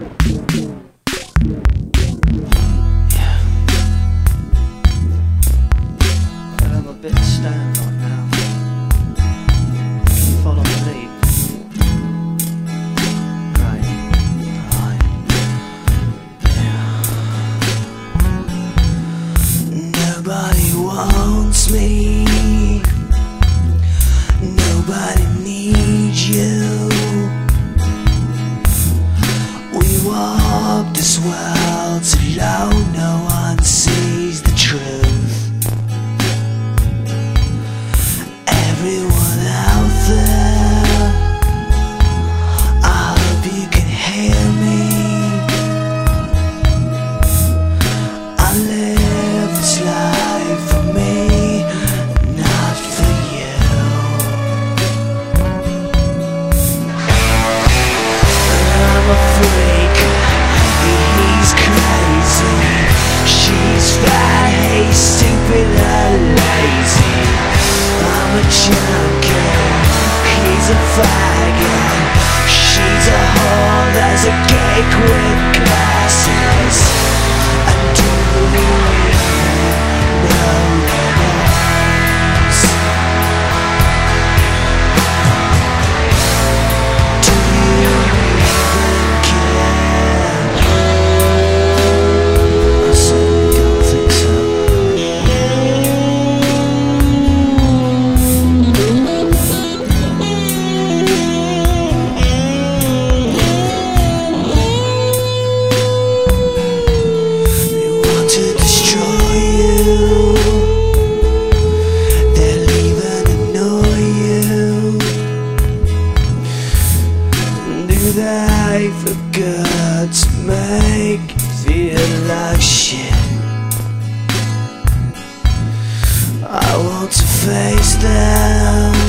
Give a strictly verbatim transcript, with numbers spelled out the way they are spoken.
Bit stoned right now. Follow the lead. Right, right. Yeah. Nobody wants me. Nobody needs you. We walk this world alone. No one sees the truth. Everyone out there, I hope you can hear me. I live this life for me, not for you. I'm a freak, he's crazy. She's fat, he's stupid and lazy. I'm a junkie, he's a faggot. She's a whore, there's a cake with glasses. And do you know limits? Do you even care? I certainly don't think so. They forgot to make you feel like shit. I want to face them.